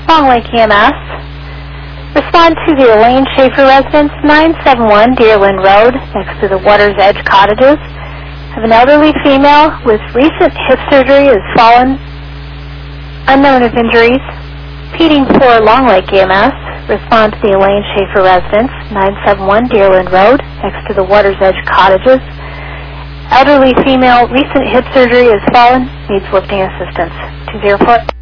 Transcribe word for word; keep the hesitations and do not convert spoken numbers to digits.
Long Lake E M S. Respond to the Elaine Schaefer residence, nine seven one Deerland Road, next to the Water's Edge Cottages. Have an elderly female with recent hip surgery has fallen, unknown of injuries. Repeating for Long Lake E M S. Respond to the Elaine Schaefer residence, nine seven one Deerland Road, next to the Water's Edge Cottages. Elderly female, recent hip surgery has fallen, needs lifting assistance. two zero four